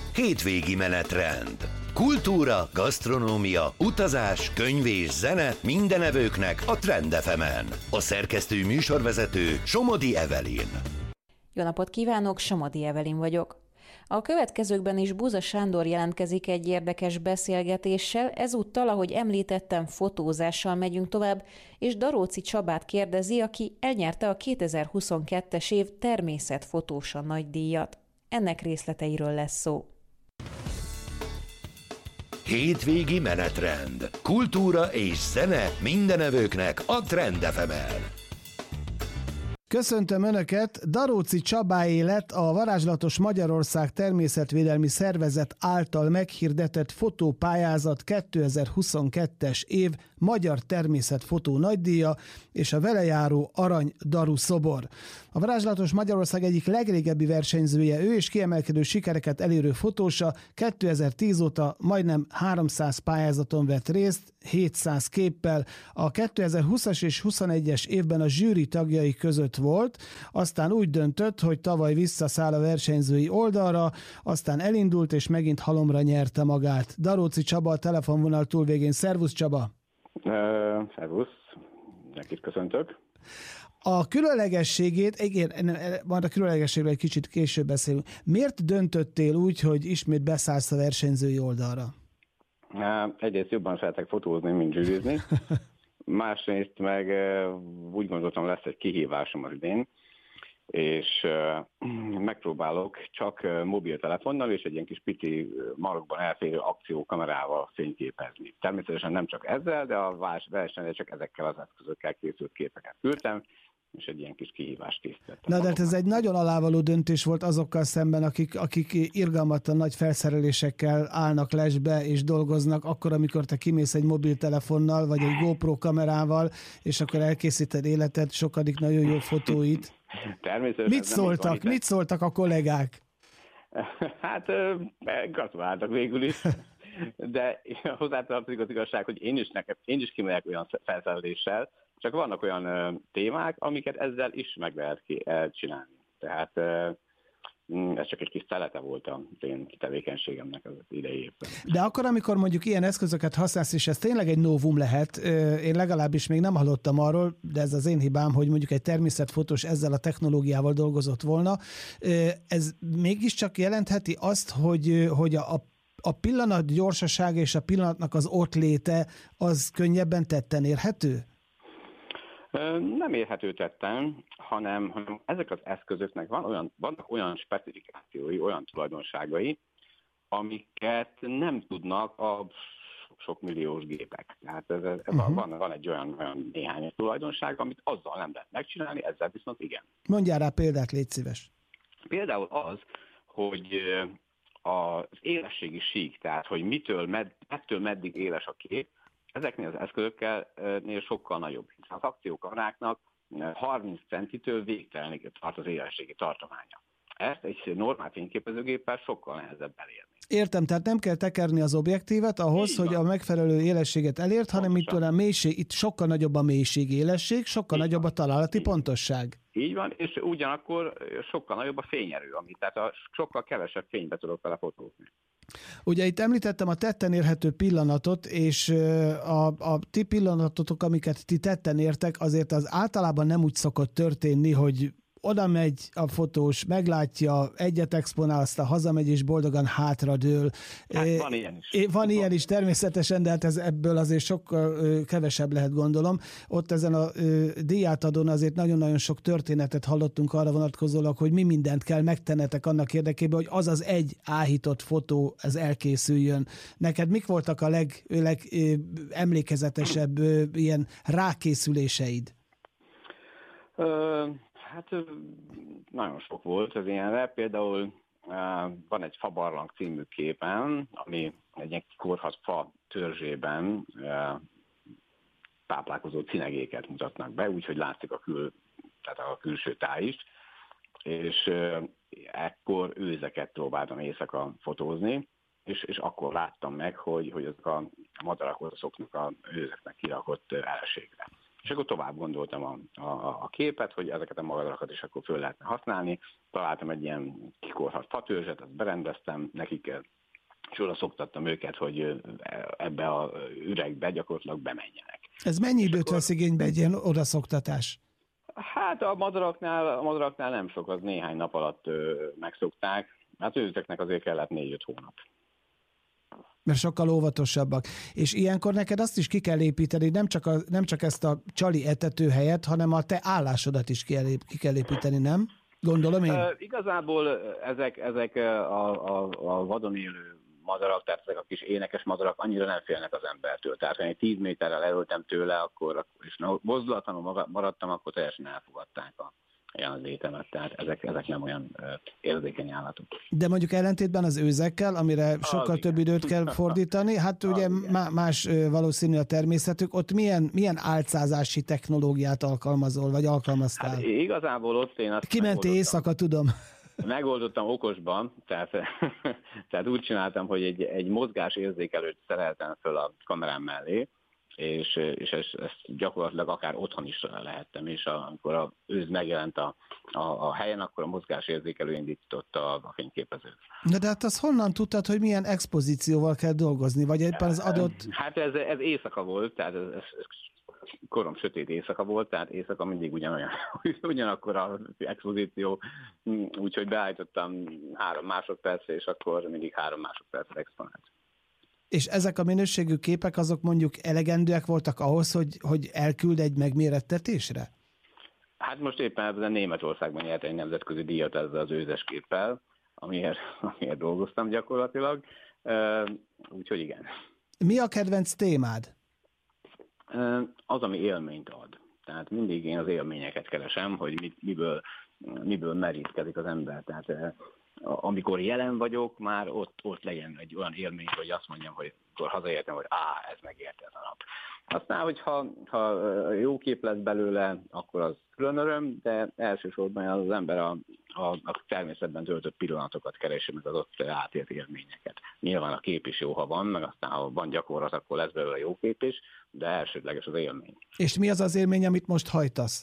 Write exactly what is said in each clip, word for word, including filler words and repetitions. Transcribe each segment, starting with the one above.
Hétvégi menetrend. Kultúra, gasztronómia, utazás, könyv és zene mindenevőknek a Trend ef emen. A szerkesztő műsorvezető Somodi Evelyn. Jó napot kívánok, Somodi Evelyn vagyok. A következőkben is Buza Sándor jelentkezik egy érdekes beszélgetéssel, ezúttal, ahogy említettem, fotózással megyünk tovább, és Daróczi Csabát kérdezi, aki elnyerte a kétezer-huszonkettes év természetfotósa nagydíjat. Ennek részleteiről lesz szó. Hétvégi menetrend. Kultúra és zene mindenevőknek a Trend ef emen. Köszöntöm Önöket! Daróczi Csabáé lett a Varázslatos Magyarország Természetvédelmi Szervezet által meghirdetett fotópályázat kétezer-huszonkettes év Magyar Természetfotó nagydíja és a vele járó Arany Daru szobor. A Varázslatos Magyarország egyik legrégebbi versenyzője ő, és kiemelkedő sikereket elérő fotósa. kétezer-tíz óta majdnem háromszáz pályázaton vett részt, hétszáz képpel. A kétezer-húszas és huszonegyes évben a zsűri tagjai között volt, aztán úgy döntött, hogy tavaly visszaszáll a versenyzői oldalra, aztán elindult, és megint halomra nyerte magát. Daróczi Csaba a telefonvonal túlvégén. Szervusz Csaba! Uh, szervusz! Nekit köszöntök! A különlegességét, igen, majd a különlegességről egy kicsit később beszélünk. Miért döntöttél úgy, hogy ismét beszállsz a versenyzői oldalra? Uh, egyrészt jobban szeretek fotózni, mint zsűrizni. Másrészt meg uh, úgy gondoltam, lesz egy kihívásom az idén, és uh, megpróbálok csak uh, mobiltelefonnal és egy ilyen kis pici marokban elférő akciókamerával fényképezni. Természetesen nem csak ezzel, de a versenyre csak ezekkel az eszközökkel készült képeket küldtem, és egy ilyen kis kihívást készítettem. Na, de hát ez egy nagyon alávaló döntés volt azokkal szemben, akik, akik irgalmatlan nagy felszerelésekkel állnak lesbe és dolgoznak, akkor, amikor te kimész egy mobiltelefonnal, vagy egy GoPro kamerával, és akkor elkészíted életed sokadik nagyon jó fotóit. Természetesen. Mit szóltak? Mit szóltak a kollégák? Hát gratuláltak végül is. De hozzátartozik az igazság, hogy én is, nekem, én is kimegyek olyan felszereléssel, csak vannak olyan uh, témák, amiket ezzel is meg lehet ki, uh, csinálni. Tehát uh, ez csak egy kis szelete volt az én tevékenységemnek az idei évben. De akkor, amikor mondjuk ilyen eszközöket használsz, és ez tényleg egy novum lehet, én legalábbis még nem hallottam arról, de ez az én hibám, hogy mondjuk egy természetfotós ezzel a technológiával dolgozott volna, ez mégiscsak jelentheti azt, hogy, hogy a a pillanat gyorsasága és a pillanatnak az ott léte az könnyebben tetten érhető? Nem érhető tetten, hanem, hanem ezek az eszközöknek van olyan, vannak olyan specifikációi, olyan tulajdonságai, amiket nem tudnak a sok milliós gépek. Tehát ez, ez uh-huh. van, van egy olyan, olyan néhány tulajdonság, amit azzal nem lehet megcsinálni, ezzel viszont igen. Mondjál rá példát, légy szíves. Például az, hogy az élességi sík, tehát hogy mitől, med, ettől meddig éles a kép, ezeknél az eszközöknél sokkal nagyobb. Az akciókameráknak harminc centitől végtelenig tart az élességi tartománya. Ezt egy normál fényképezőgéppel sokkal nehezebb elérni. Értem, tehát nem kell tekerni az objektívet ahhoz, hogy a megfelelő élességet elért, hanem itt a mélység, itt sokkal nagyobb a mélység élesség, sokkal Így nagyobb van. A találati Így pontosság. Így van, és ugyanakkor sokkal nagyobb a fényerő, amit tehát a sokkal kevesebb fénybe tudok vele fotózni. Ugye itt említettem a tetten érhető pillanatot, és a, a ti pillanatotok, amiket ti tetten értek, azért az általában nem úgy szokott történni, hogy oda megy a fotós, meglátja, egyet exponál, aztán hazamegy és boldogan hátradől. Hát van ilyen is. Van ilyen is természetesen, de hát ez ebből azért sokkal kevesebb lehet, gondolom. Ott ezen a díjátadón azért nagyon-nagyon sok történetet hallottunk arra vonatkozólag, hogy mi mindent kell megtennetek annak érdekében, hogy az az egy áhított fotó ez elkészüljön. Neked mik voltak a leg, leg emlékezetesebb ilyen rákészüléseid? Ö... Hát nagyon sok volt az ilyenre. Például van egy Fabarlang című képen, ami egy ilyen korhadt fa törzsében táplálkozó cinegéket mutatnak be, úgyhogy látszik a, kül, tehát a külső táj is. És ekkor őzeket próbáltam éjszaka fotózni, és, és akkor láttam meg, hogy, hogy azok a madarak szoknak a őzeknek kirakott elségre. És akkor tovább gondoltam a, a, a képet, hogy ezeket a madarakat is akkor föl lehetne használni. Találtam egy ilyen kikorhat fatörzset, azt berendeztem nekik, és oda szoktattam őket, hogy ebbe a üregbe gyakorlatilag bemenjenek. Ez mennyi időt akkor... vesz igénybe egy ilyen odaszoktatás? Hát a madaraknál, a madaraknál nem sok, az néhány nap alatt ö, megszokták. Hát őzeknek azért kellett négy-öt hónap. Mert sokkal óvatosabbak. És ilyenkor neked azt is ki kell építeni, nem csak, a, nem csak ezt a csali etetőhelyet, hanem a te állásodat is ki, elép, ki kell építeni, nem? Gondolom én? Uh, igazából ezek, ezek a, a, a vadon élő madarak, tehát ezek a kis énekes madarak annyira nem félnek az embertől. Tehát ha én tíz méterrel elöltem tőle, akkor, és mozdulatlanul maradtam, akkor teljesen elfogadták a jelenlétemet. Tehát ezek, ezek nem olyan uh, érzékeny állatok. De mondjuk ellentétben az őzekkel, amire sokkal az több igen. időt kell fordítani, hát ugye má, más valószínű a természetük, ott milyen, milyen álcázási technológiát alkalmazol, vagy alkalmaztál? Hát igazából ott én azt kimentél éjszaka, tudom. Megoldottam okosban, tehát, tehát úgy csináltam, hogy egy, egy mozgásérzékelőt szereltem föl a kamerám mellé, és, és ezt, ezt gyakorlatilag akár otthon is lehettem, és amikor az őz megjelent a, a, a helyen, akkor a mozgásérzékelő indította a, a fényképezőt. Na de hát azt honnan tudtad, hogy milyen expozícióval kell dolgozni, vagy éppen az adott... Hát ez, ez éjszaka volt, tehát ez, ez korom sötét éjszaka volt, tehát éjszaka mindig ugyanolyan, ugyanakkor az expozíció, úgyhogy beállítottam három másodpercre, és akkor mindig három másodpercre exponált. És ezek a minőségű képek, azok mondjuk elegendőek voltak ahhoz, hogy, hogy elküld egy megmérettetésre? Hát most éppen ebben Németországban nyert egy nemzetközi díjat ezzel az őzes képpel, amiért, amiért dolgoztam gyakorlatilag, úgyhogy igen. Mi a kedvenc témád? Az, ami élményt ad. Tehát mindig én az élményeket keresem, hogy mit, miből, miből merítkezik az ember. Tehát amikor jelen vagyok, már ott, ott legyen egy olyan élmény, hogy azt mondjam, hogy akkor hazaértem, hogy á, ez megérte ez a nap. Aztán, hogyha ha jó kép lesz belőle, akkor az külön öröm, de elsősorban az ember a, a, a természetben töltött pillanatokat keresi, meg az ott átélt élményeket. Nyilván a kép is jó, ha van, meg aztán ha van gyakorlat, akkor lesz belőle jó kép is, de elsődleges az élmény. És mi az az élmény, amit most hajtasz?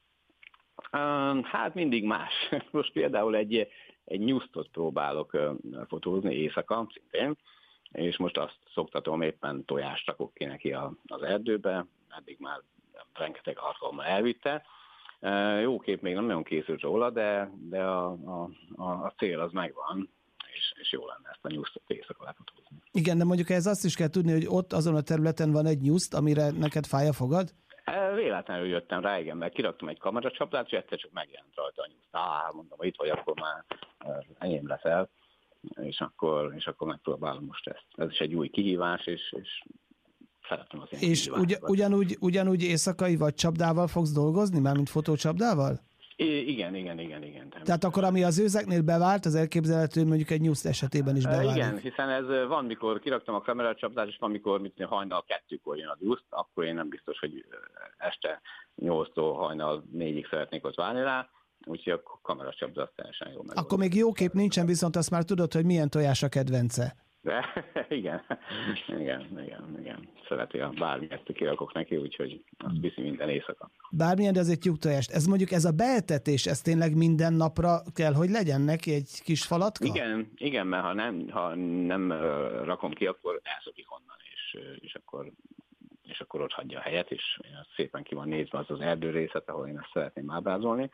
Hát mindig más. Most például egy, egy nyusztot próbálok fotózni éjszaka, szintén, és most azt szoktatom, éppen tojást rakok ki neki az erdőbe, eddig már rengeteg alkalommal elvitte. Jó kép még nem nagyon készült róla, de, de a, a, a cél az megvan, és, és jó lenne ezt a nyusztot éjszaka lefotózni. Igen, de mondjuk ez azt is kell tudni, hogy ott azon a területen van egy nyuszt, amire neked fáj a fogad? Véletlenül jöttem rá, igen, mert kiraktam egy kameracsapdát, és egyszer csak megjelent rajta a nyuszt. Á, mondom, ha itt vagy, akkor már enyém leszel, és akkor, és akkor megpróbálom most ezt. Ez is egy új kihívás, és, és szeretem az ilyen És ugy, ugyanúgy, ugyanúgy éjszakai vagy csapdával fogsz dolgozni, mármint fotócsapdával? I- igen, igen, igen, igen. Tehát akkor, ami az őzeknél bevált, az elképzelhető, mondjuk egy nyuszt esetében is beválik. Igen, hiszen ez van, mikor kiraktam a kameracsapdát, és van, mikor mit, hajnal kettőkor jön a nyuszt, akkor én nem biztos, hogy este nyolctól hajnal négyig szeretnék ott várni rá, úgyhogy a kameracsapda az teljesen jó megoldás. Akkor még jó kép nincsen, viszont azt már tudod, hogy milyen tojás a kedvence. De igen, igen, igen, igen. Szereti a bármilyet kirakok neki, úgyhogy azt viszi minden éjszaka. Bármilyen, de azért tyúktojást. Ez mondjuk ez a beetetés, ez tényleg minden napra kell, hogy legyen neki egy kis falatka? Igen, igen, mert ha nem, ha nem uh, rakom ki, akkor elszokik onnan, és, és, akkor, és akkor ott hagyja a helyet, és szépen ki van nézve az az erdőrészet, ahol én ezt szeretném ábrázolni.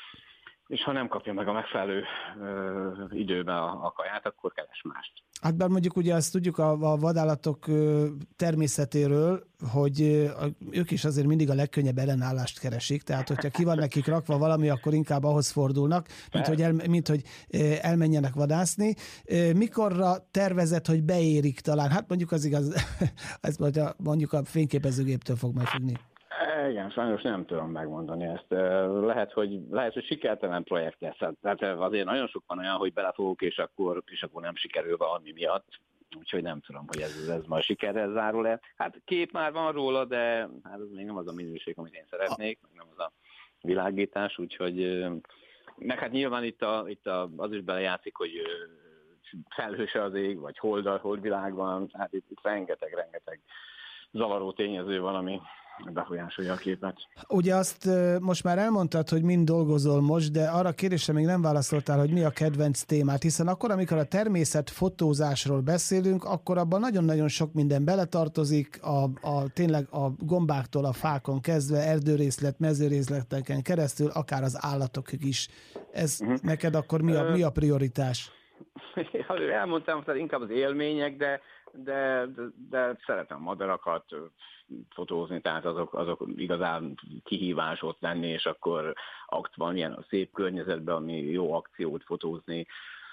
És ha nem kapja meg a megfelelő ö, időben a, a kaját, akkor keres mást. Hát bár mondjuk ugye azt tudjuk a, a vadállatok ö, természetéről, hogy ö, ők is azért mindig a legkönnyebb ellenállást keresik, tehát hogyha ki van nekik rakva valami, akkor inkább ahhoz fordulnak, mint hogy, el, mint, hogy ö, elmenjenek vadászni. Ö, mikorra tervezett, hogy beérik talán? Hát mondjuk az igaz, ez mondjuk a fényképezőgéptől fog megfüggni. Igen, sajnos nem tudom megmondani ezt. Lehet, hogy, lehet, hogy sikertelen projekt lesz. Tehát azért nagyon sok van olyan, hogy belefogok, és akkor, és akkor nem sikerül valami miatt. Úgyhogy nem tudom, hogy ez, ez majd sikerrel zárul-e. Hát kép már van róla, de hát ez még nem az a minőség, amit én szeretnék, meg nem az a világítás, úgyhogy meg hát nyilván itt, a, itt a, az is belejátszik, hogy felhőse az ég, vagy hold, holdvilág van, hát itt, itt rengeteg, rengeteg zavaró tényező van, ami, befolyásolja a képet. Ugye azt most már elmondtad, hogy mind dolgozol most, de arra kérdésre még nem válaszoltál, hogy mi a kedvenc témát, hiszen akkor, amikor a természetfotózásról beszélünk, akkor abban nagyon-nagyon sok minden beletartozik, a, a, tényleg a gombáktól a fákon kezdve, erdőrészlet, mezőrészleteken keresztül, akár az állatokig is. Ez uh-huh. neked akkor mi a, mi a prioritás? Elmondtam, hogy inkább az élmények, de, de, de, de szeretem madarakat fotózni, tehát azok, azok igazán kihívás ott lenni, és akkor akt van ilyen a szép környezetben, ami jó akciót fotózni,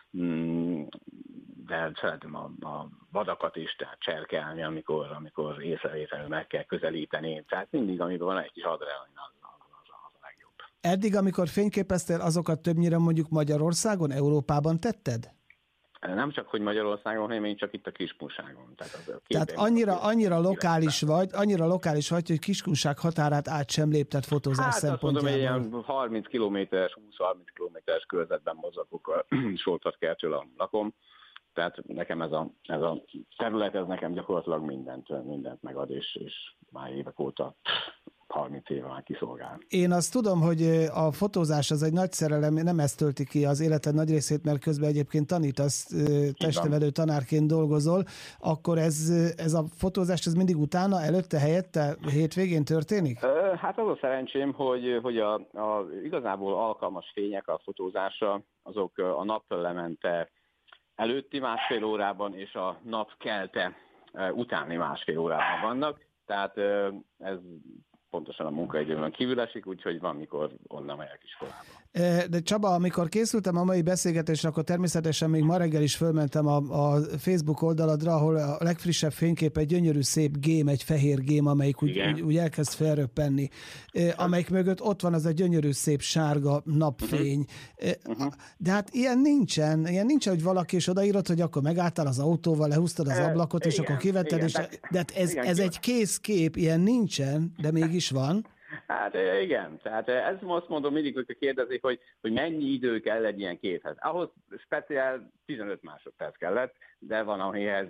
de szeretem a, a vadakat is, tehát cserkelni, amikor, amikor észrevétlenül meg kell közelíteni, tehát mindig, amiben van egy kis adrenalin, az, az, az a legjobb. Eddig, amikor fényképeztél, azokat többnyire mondjuk Magyarországon, Európában tetted? Nem csak, hogy Magyarországon, hanem én csak itt a Kiskunságon. Tehát, az a Tehát annyira, annyira lokális vagy, annyira lokális vagy, hogy Kiskunság határát át sem lépted fotózás hát szempontjából. Hát azt mondom, hogy ilyen harminc kilométeres, húsz-harminc kilométeres körzetben mozogok a Soltvatkertől a lakom. Tehát nekem ez a, ez a terület, ez nekem gyakorlatilag mindent, mindent megad, és, és már évek óta harminc éve már kiszolgál. Én azt tudom, hogy a fotózás az egy nagy szerelem, nem ezt tölti ki az életed nagy részét, mert közben egyébként tanítasz, testnevelő tanárként dolgozol, akkor ez, ez a fotózás ez mindig utána, előtte, helyette, hétvégén történik? Hát az a szerencsém, hogy, hogy a, a igazából alkalmas fények a fotózásra, azok a naplemente előtti másfél órában és a nap kelte utáni másfél órában vannak, tehát ez pontosan a munkaidőben kívül esik, úgyhogy van, mikor onnan megyek iskolába. De Csaba, amikor készültem a mai beszélgetésre, akkor természetesen még ma reggel is fölmentem a, a Facebook oldaladra, ahol a legfrissebb fénykép egy gyönyörű szép gém, egy fehér gém, amelyik úgy, úgy, úgy elkezd felröppenni. Amelyik mögött ott van az a gyönyörű szép sárga napfény. Uh-huh. De hát ilyen nincsen. Ilyen nincsen, hogy valaki is odaírott, hogy akkor megálltál az autóval, lehúztad az ablakot, és igen, akkor kivetted. Igen, és, de, de hát ez, igen, ez egy kész kép, ilyen nincsen, de mégis van. Hát igen, tehát ezt most mondom mindig, hogy kérdezik, hogy, hogy mennyi idő kell egy ilyen képhez. Ahhoz speciál tizenöt másodperc kellett, de van, amihez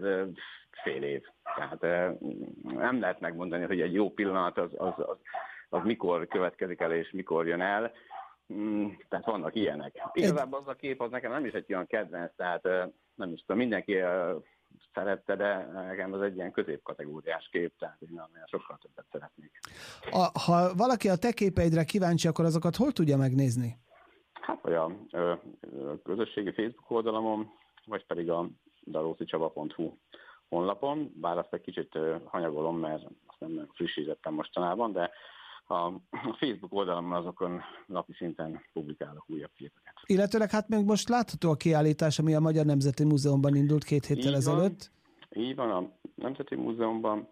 fél év. Tehát nem lehet megmondani, hogy egy jó pillanat az, az, az, az mikor következik el, és mikor jön el. Tehát vannak ilyenek. Igazából az a kép az nekem nem is egy olyan kedvenc, tehát nem is tudom, mindenki szerette, de nekem az egy ilyen középkategóriás kép, tehát én nem sokkal többet szeretnék. A, ha valaki a te képeidre kíváncsi, akkor azokat hol tudja megnézni? Hát vagy a, a közösségi Facebook oldalamon, vagy pedig a darócicsaba pont hu honlapon, bár azt egy kicsit hanyagolom, mert azt nem frissítettem mostanában, de a Facebook oldalamon azokon napi szinten publikálok újabb képeket. Illetőleg hát még most látható a kiállítás, ami a Magyar Nemzeti Múzeumban indult két héttel így ezelőtt. Van, így van, a Nemzeti Múzeumban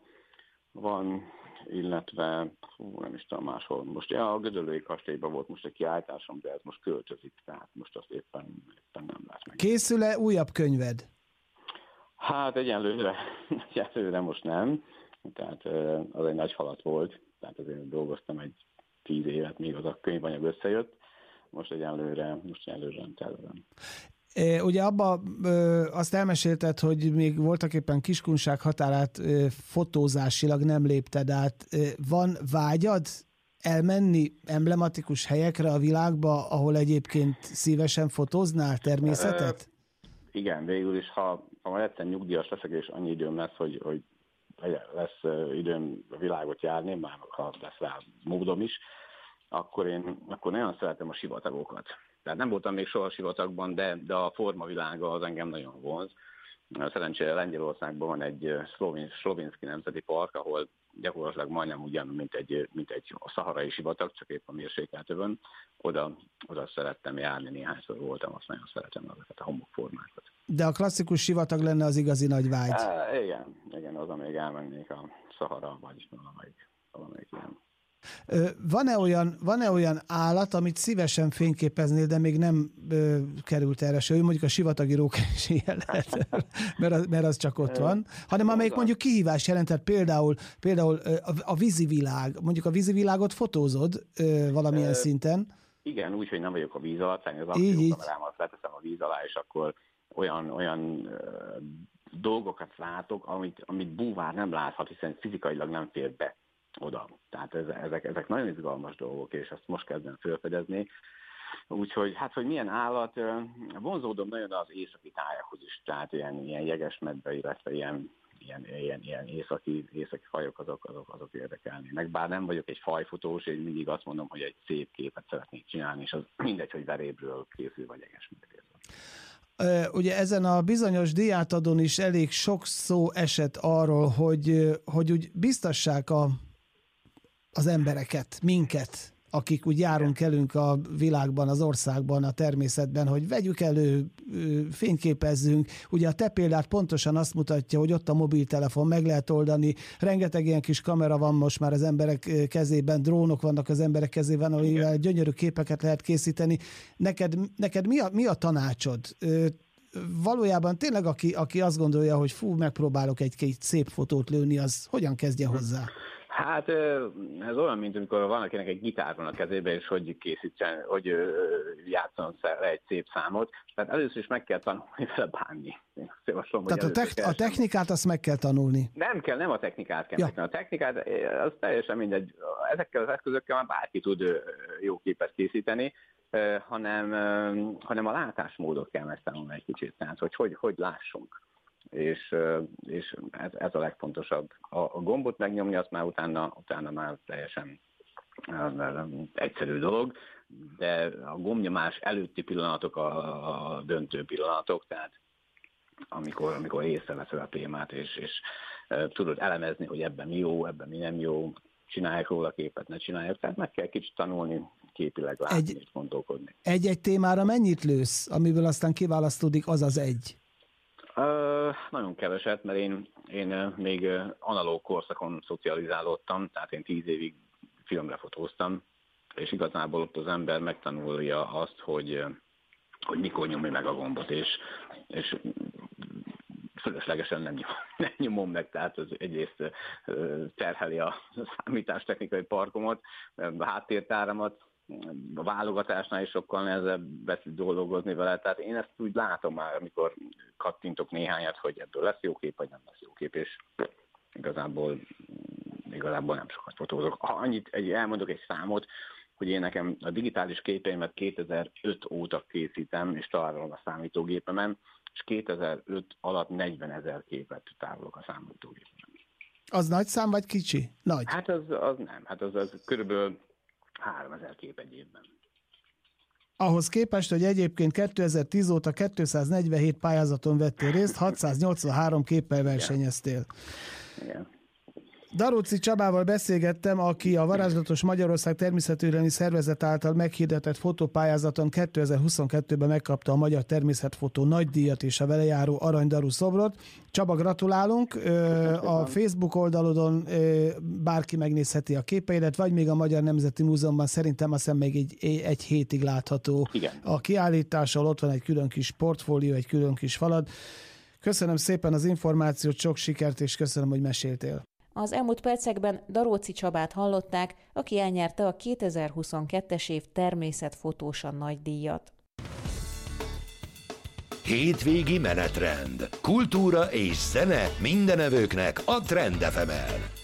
van, illetve hú, nem is tudom máshol. Most ja, a Gödöllői kastélyban volt most egy kiállításom, de ez most költözik, tehát most azt éppen, éppen nem lesz meg. Készül-e újabb könyved? Hát egyenlőre, egyenlőre most nem, tehát az egy nagy falat volt. Tehát azért dolgoztam egy tíz évet, még az a könyvanyag összejött. Most egyenlőre, most egyenlőre nem tervezem. E, ugye abba e, azt elmesélted, hogy még voltak éppen Kiskunság határát e, fotózásilag nem lépted át. E, van vágyad elmenni emblematikus helyekre a világba, ahol egyébként szívesen fotóznál természetet? E, igen, végül is, ha, ha majd egyszer nyugdíjas leszek, és annyi időm lesz, hogy, hogy lesz időm a világot járni, már ha lesz rá módom is, akkor én akkor nagyon szeretem a sivatagokat. Tehát nem voltam még soha sivatagban, de, de a formavilága az engem nagyon vonz. Szerencsére Lengyelországban van egy Szlovénszki Nemzeti Park, ahol gyakorlatilag majdnem ugyan, mint egy, mint egy szaharai sivatag, csak épp a mérsékelt övön. Oda, oda szerettem járni, néhányszor voltam, azt nagyon szeretem azokat a homokformákat. De a klasszikus sivatag lenne az igazi nagy vágy. E, igen, igen, az, amíg elmennék a Szahara, vagy valamelyik, valamelyik ilyen. Van-e olyan, van-e olyan állat, amit szívesen fényképeznél, de még nem ö, került erre se, mondjuk a sivatagi rókás ilyen lehet, mert az, mert az csak ott van, hanem amelyik mondjuk kihívás jelentett, például, például a, a vízivilág, mondjuk a vízivilágot fotózod ö, valamilyen e, szinten. Igen, úgy, hogy nem vagyok a víz alatt, az akciókamerámat leteszem a víz alá, és akkor olyan, olyan ö, dolgokat látok, amit, amit búvár nem láthat, hiszen fizikailag nem fér be oda. Tehát ezek, ezek nagyon izgalmas dolgok, és ezt most kezdem felfedezni. Úgyhogy hát, hogy milyen állat, vonzódom nagyon az északi tájakhoz is, tehát ilyen, ilyen jegesmedve, illetve ilyen, ilyen, ilyen, ilyen északi, északi fajok azok, azok, azok érdekelnének. Bár nem vagyok egy fajfotós, én mindig azt mondom, hogy egy szép képet szeretnék csinálni, és az mindegy, hogy verébről készül, vagy jegesmedvéről. Ugye ezen a bizonyos díjátadón is elég sok szó esett arról, hogy, hogy úgy biztassák a, az embereket, minket, akik úgy járunk elünk a világban, az országban, a természetben, hogy vegyük elő, fényképezzünk. Ugye a te példát pontosan azt mutatja, hogy ott a mobiltelefon meg lehet oldani, rengeteg ilyen kis kamera van most már az emberek kezében, drónok vannak az emberek kezében, amivel gyönyörű képeket lehet készíteni. Neked, neked mi, a, mi a tanácsod? Valójában tényleg, aki, aki azt gondolja, hogy fú, megpróbálok egy-két szép fotót lőni, az hogyan kezdje hozzá? Hát ez olyan, mint amikor van akinek egy gitár van a kezében, és hogy készítsen, hogy játszon le egy szép számot. Tehát először is meg kell tanulni vele bánni. Javaslom, Tehát a, te- a technikát azt meg kell tanulni. Nem kell, nem a technikát kell ja. megtanulni. A technikát az teljesen mindegy. Ezekkel az eszközökkel már bárki tud jó képet készíteni, hanem, hanem a látásmódot kell megtanulni egy kicsit. Tehát, hogy hogy, hogy lássunk. És, és ez, ez a legfontosabb. A, a gombot megnyomni, azt már utána, utána már teljesen egyszerű dolog, de a gombnyomás előtti pillanatok a, a döntő pillanatok, tehát amikor, amikor észreveszed a témát, és, és tudod elemezni, hogy ebben mi jó, ebben mi nem jó, csinálják róla képet, ne csinálják, tehát meg kell kicsit tanulni, képileg látni egy, és gondolkodni. Egy-egy témára mennyit lősz, amiből aztán kiválasztódik az az egy? Uh, nagyon keveset, mert én, én még analóg korszakon szocializálódtam, tehát én tíz évig filmre fotóztam, és igazából ott az ember megtanulja azt, hogy, hogy mikor nyomja meg a gombot, és, és fölöslegesen nem, nyom, nem nyomom meg, tehát az egyrészt terheli a számítástechnikai parkomat, a háttértáramat, a válogatásnál is sokkal nehezebb dolgozni vele, tehát én ezt úgy látom már, amikor kattintok néhányat, hogy ebből lesz jó kép, vagy nem lesz jó kép, és igazából, igazából nem sokat fotózok. Ha annyit, egy, elmondok egy számot, hogy én nekem a digitális képeimet kétezer-öt óta készítem, és találom a számítógépemen, és kétezer-öt alatt negyvenezer képet tárolok a számítógépemen. Az nagy szám, vagy kicsi? Nagy. Hát az, az nem, hát az, az körülbelül háromezer kép egy évben. Ahhoz képest, hogy egyébként kétezer-tíz óta kétszáznegyvenhét pályázaton vettél részt, hatszáznyolcvanhárom képpel versenyeztél. Igen. Daróczi Csabával beszélgettem, aki a Varázslatos Magyarország Természetvédelmi Szervezet által meghirdetett fotópályázaton kétezer-huszonkettőben megkapta a Magyar Természetfotó nagydíjat és a vele járó aranydarú szobrot. Csaba, gratulálunk! A Facebook oldalodon bárki megnézheti a képeidet, vagy még a Magyar Nemzeti Múzeumban szerintem azt hiszem még egy, egy hétig látható. Igen. A kiállítással ott van egy külön kis portfólió, egy külön kis falad. Köszönöm szépen az információt, sok sikert, és köszönöm, hogy meséltél. Az elmúlt percekben Daróczi Csabát hallották, aki elnyerte a kétezer-huszonkettes év természetfotósa nagydíjat. Hétvégi menetrend. Kultúra és zene mindenevőknek a Trend ef emen.